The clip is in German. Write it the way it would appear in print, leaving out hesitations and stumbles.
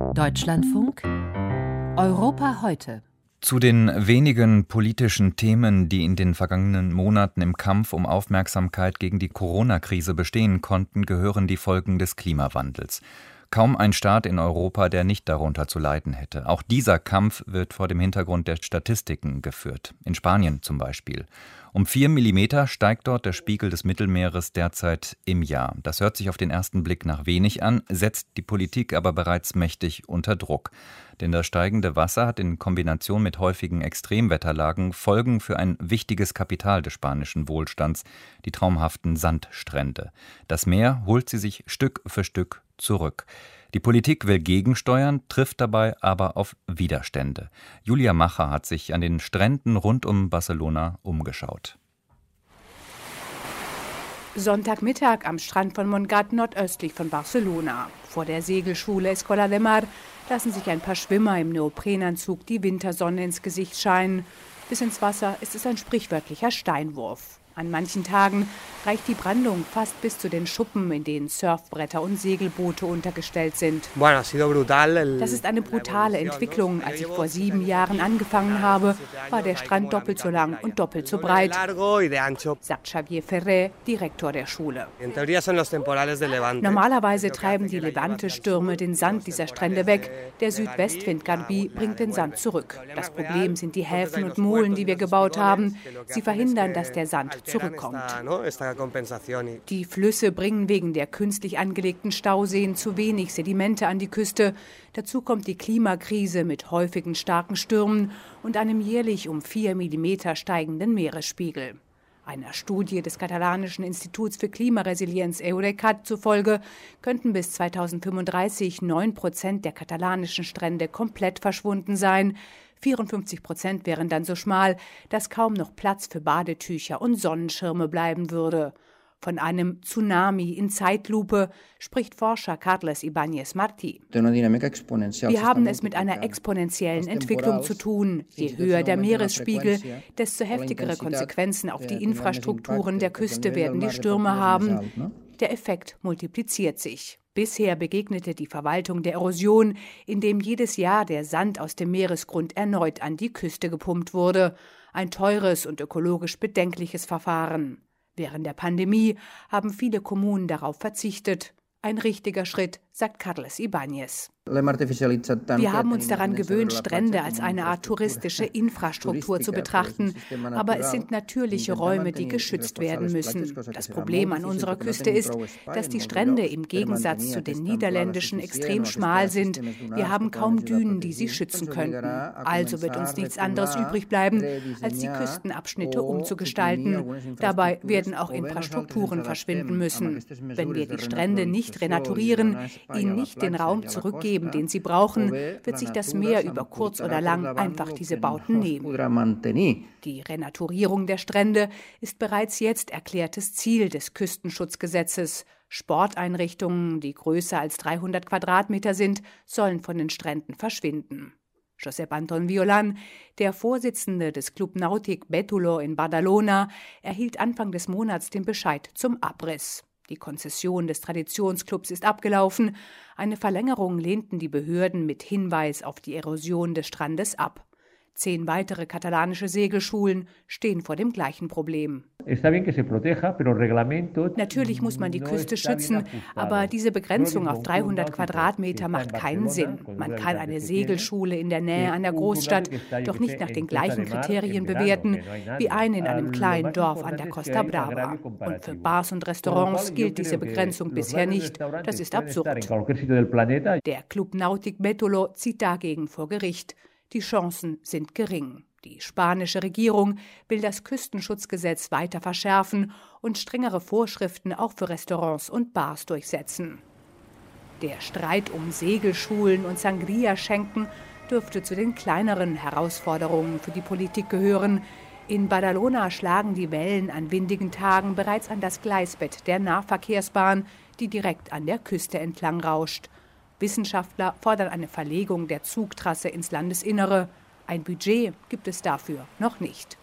Deutschlandfunk Europa heute. Zu den wenigen politischen Themen, die in den vergangenen Monaten im Kampf um Aufmerksamkeit gegen die Corona-Krise bestehen konnten, gehören die Folgen des Klimawandels. Kaum ein Staat in Europa, der nicht darunter zu leiden hätte. Auch dieser Kampf wird vor dem Hintergrund der Statistiken geführt. In Spanien zum Beispiel. Um 4 Millimeter steigt dort der Spiegel des Mittelmeeres derzeit im Jahr. Das hört sich auf den ersten Blick nach wenig an, setzt die Politik aber bereits mächtig unter Druck. Denn das steigende Wasser hat in Kombination mit häufigen Extremwetterlagen Folgen für ein wichtiges Kapital des spanischen Wohlstands, die traumhaften Sandstrände. Das Meer holt sie sich Stück für Stück zurück. Die Politik will gegensteuern, trifft dabei aber auf Widerstände. Julia Macher hat sich an den Stränden rund um Barcelona umgeschaut. Sonntagmittag am Strand von Montgat nordöstlich von Barcelona. Vor der Segelschule Escola de Mar lassen sich ein paar Schwimmer im Neoprenanzug die Wintersonne ins Gesicht scheinen. Bis ins Wasser ist es ein sprichwörtlicher Steinwurf. An manchen Tagen reicht die Brandung fast bis zu den Schuppen, in denen Surfbretter und Segelboote untergestellt sind. Das ist eine brutale Entwicklung. Als ich vor 7 Jahren angefangen habe, war der Strand doppelt so lang und doppelt so breit, sagt Xavier Ferrer, Direktor der Schule. Normalerweise treiben die Levante-Stürme den Sand dieser Strände weg. Der Südwestwind Garbí bringt den Sand zurück. Das Problem sind die Häfen und Molen, die wir gebaut haben. Sie verhindern, dass der Sand zurückkommt. Die Flüsse bringen wegen der künstlich angelegten Stauseen zu wenig Sedimente an die Küste. Dazu kommt die Klimakrise mit häufigen starken Stürmen und einem jährlich um 4 Millimeter steigenden Meeresspiegel. Einer Studie des katalanischen Instituts für Klimaresilienz EURECAT zufolge könnten bis 2035 9% der katalanischen Strände komplett verschwunden sein. 54% wären dann so schmal, dass kaum noch Platz für Badetücher und Sonnenschirme bleiben würde. Von einem Tsunami in Zeitlupe spricht Forscher Carles Ibáñez Martí. Wir haben es mit einer exponentiellen Entwicklung zu tun. Je höher der Meeresspiegel, desto heftigere Konsequenzen auf die Infrastrukturen der Küste werden die Stürme haben. Der Effekt multipliziert sich. Bisher begegnete die Verwaltung der Erosion, indem jedes Jahr der Sand aus dem Meeresgrund erneut an die Küste gepumpt wurde. Ein teures und ökologisch bedenkliches Verfahren. Während der Pandemie haben viele Kommunen darauf verzichtet. Ein richtiger Schritt, sagt Carles Ibáñez. Wir haben uns daran gewöhnt, Strände als eine Art touristische Infrastruktur zu betrachten. Aber es sind natürliche Räume, die geschützt werden müssen. Das Problem an unserer Küste ist, dass die Strände im Gegensatz zu den niederländischen extrem schmal sind. Wir haben kaum Dünen, die sie schützen könnten. Also wird uns nichts anderes übrig bleiben, als die Küstenabschnitte umzugestalten. Dabei werden auch Infrastrukturen verschwinden müssen. Wenn wir die Strände nicht renaturieren, ihnen nicht den Raum zurückgeben, den sie brauchen, wird sich das Meer über kurz oder lang einfach diese Bauten nehmen. Die Renaturierung der Strände ist bereits jetzt erklärtes Ziel des Küstenschutzgesetzes. Sporteinrichtungen, die größer als 300 Quadratmeter sind, sollen von den Stränden verschwinden. Josep Anton Violan, der Vorsitzende des Club Nàutic Bétolo in Badalona, erhielt Anfang des Monats den Bescheid zum Abriss. Die Konzession des Traditionsclubs ist abgelaufen. Eine Verlängerung lehnten die Behörden mit Hinweis auf die Erosion des Strandes ab. 10 weitere katalanische Segelschulen stehen vor dem gleichen Problem. Natürlich muss man die Küste schützen, aber diese Begrenzung auf 300 Quadratmeter macht keinen Sinn. Man kann eine Segelschule in der Nähe einer Großstadt doch nicht nach den gleichen Kriterien bewerten wie eine in einem kleinen Dorf an der Costa Brava. Und für Bars und Restaurants gilt diese Begrenzung bisher nicht. Das ist absurd. Der Club Nàutic Bétolo zieht dagegen vor Gericht. Die Chancen sind gering. Die spanische Regierung will das Küstenschutzgesetz weiter verschärfen und strengere Vorschriften auch für Restaurants und Bars durchsetzen. Der Streit um Segelschulen und Sangria-Schenken dürfte zu den kleineren Herausforderungen für die Politik gehören. In Badalona schlagen die Wellen an windigen Tagen bereits an das Gleisbett der Nahverkehrsbahn, die direkt an der Küste entlang rauscht. Wissenschaftler fordern eine Verlegung der Zugtrasse ins Landesinnere. Ein Budget gibt es dafür noch nicht.